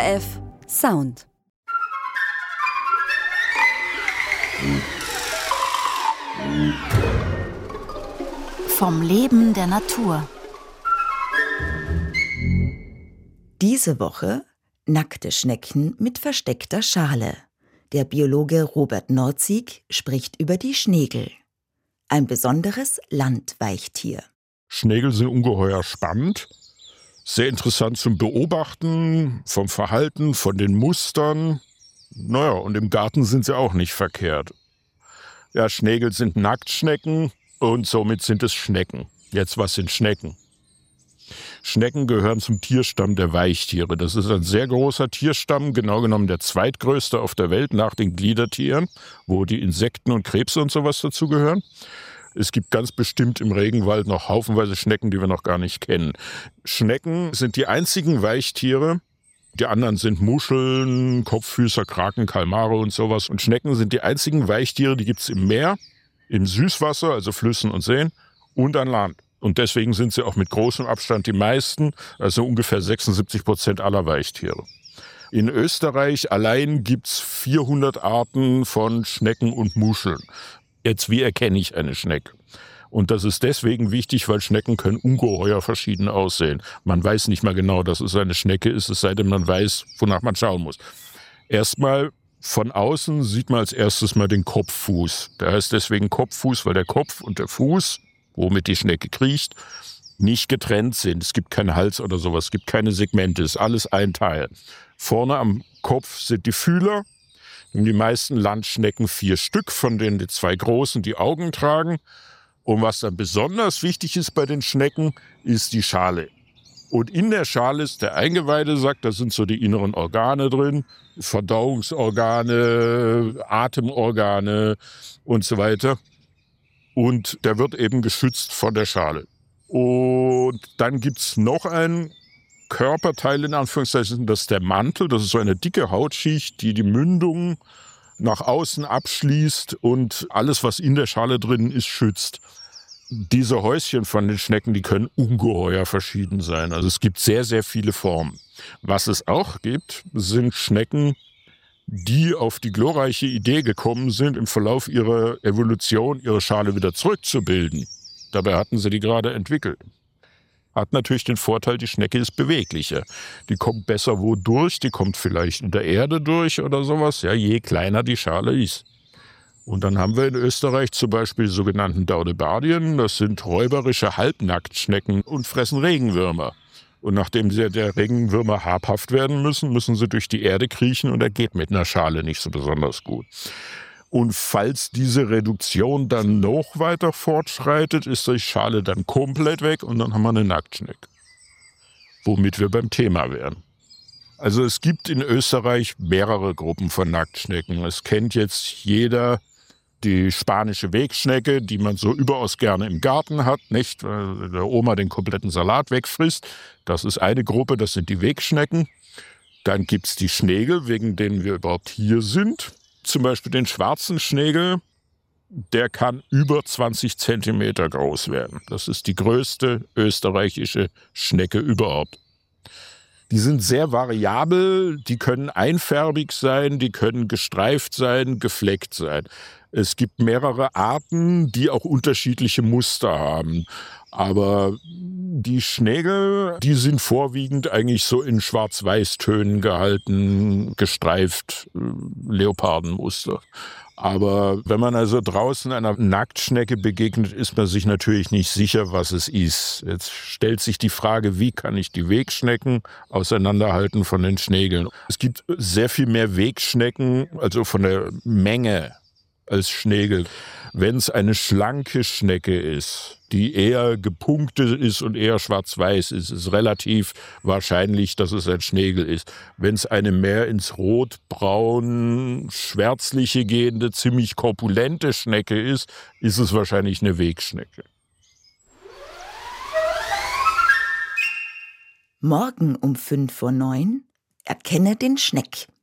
ORF Sound. Vom Leben der Natur. Diese Woche nackte Schnecken mit versteckter Schale. Der Biologe Robert Nordzig spricht über die Schnegel. Ein besonderes Landweichtier. Schnegel sind ungeheuer spannend, sehr interessant zum Beobachten, vom Verhalten, von den Mustern. Naja, und im Garten sind sie auch nicht verkehrt. Ja, Schnegel sind Nacktschnecken und somit sind es Schnecken. Jetzt, was sind Schnecken? Schnecken gehören zum Tierstamm der Weichtiere. Das ist ein sehr großer Tierstamm, genau genommen der zweitgrößte auf der Welt nach den Gliedertieren, wo die Insekten und Krebse und sowas dazugehören. Es gibt ganz bestimmt im Regenwald noch haufenweise Schnecken, die wir noch gar nicht kennen. Schnecken sind die einzigen Weichtiere. Die anderen sind Muscheln, Kopffüßer, Kraken, Kalmare und sowas. Und Schnecken sind die einzigen Weichtiere, die gibt es im Meer, im Süßwasser, also Flüssen und Seen, und an Land. Und deswegen sind sie auch mit großem Abstand die meisten, also ungefähr 76% aller Weichtiere. In Österreich allein gibt es 400 Arten von Schnecken und Muscheln. Jetzt, wie erkenne ich eine Schnecke? Und das ist deswegen wichtig, weil Schnecken können ungeheuer verschieden aussehen. Man weiß nicht mal genau, dass es eine Schnecke ist, es sei denn, man weiß, wonach man schauen muss. Erstmal von außen sieht man als erstes mal den Kopffuß. Der heißt deswegen Kopffuß, weil der Kopf und der Fuß, womit die Schnecke kriecht, nicht getrennt sind. Es gibt keinen Hals oder sowas, es gibt keine Segmente, es ist alles ein Teil. Vorne am Kopf sind die Fühler. Die meisten Landschnecken 4 Stück, von denen die 2 großen die Augen tragen. Und was dann besonders wichtig ist bei den Schnecken, ist die Schale. Und in der Schale ist der Eingeweidesack, da sind so die inneren Organe drin, Verdauungsorgane, Atemorgane und so weiter. Und der wird eben geschützt von der Schale. Und dann gibt's noch ein Körperteil, in Anführungszeichen, das ist der Mantel. Das ist so eine dicke Hautschicht, die die Mündung nach außen abschließt und alles, was in der Schale drin ist, schützt. Diese Häuschen von den Schnecken, die können ungeheuer verschieden sein. Also es gibt sehr, sehr viele Formen. Was es auch gibt, sind Schnecken, die auf die glorreiche Idee gekommen sind, im Verlauf ihrer Evolution ihre Schale wieder zurückzubilden. Dabei hatten sie die gerade entwickelt. Hat natürlich den Vorteil, die Schnecke ist beweglicher. Die kommt besser wo durch, die kommt vielleicht in der Erde durch oder sowas, ja, je kleiner die Schale ist. Und dann haben wir in Österreich zum Beispiel die sogenannten Daudebardien. Das sind räuberische Halbnacktschnecken und fressen Regenwürmer. Und nachdem sie der Regenwürmer habhaft werden müssen, müssen sie durch die Erde kriechen und er geht mit einer Schale nicht so besonders gut. Und falls diese Reduktion dann noch weiter fortschreitet, ist die Schale dann komplett weg und dann haben wir eine Nacktschnecke. Womit wir beim Thema wären. Also es gibt in Österreich mehrere Gruppen von Nacktschnecken. Es kennt jetzt jeder die spanische Wegschnecke, die man so überaus gerne im Garten hat, nicht? Weil der Oma den kompletten Salat wegfrisst. Das ist eine Gruppe, das sind die Wegschnecken. Dann gibt es die Schnegel, wegen denen wir überhaupt hier sind. Zum Beispiel den schwarzen Schnegel, der kann über 20 Zentimeter groß werden. Das ist die größte österreichische Schnecke überhaupt. Die sind sehr variabel, die können einfärbig sein, die können gestreift sein, gefleckt sein. Es gibt mehrere Arten, die auch unterschiedliche Muster haben. Aber die Schnegel, die sind vorwiegend eigentlich so in Schwarz-Weiß-Tönen gehalten, gestreift, Leopardenmuster. Aber wenn man also draußen einer Nacktschnecke begegnet, ist man sich natürlich nicht sicher, was es ist. Jetzt stellt sich die Frage, wie kann ich die Wegschnecken auseinanderhalten von den Schnegeln? Es gibt sehr viel mehr Wegschnecken, also von der Menge als Schnegel. Wenn es eine schlanke Schnecke ist, die eher gepunktet ist und eher schwarz-weiß ist, ist relativ wahrscheinlich, dass es ein Schnegel ist. Wenn es eine mehr ins Rot-Braun, schwärzliche gehende, ziemlich korpulente Schnecke ist, ist es wahrscheinlich eine Wegschnecke. Morgen um 8:55 erkenne den Schneck.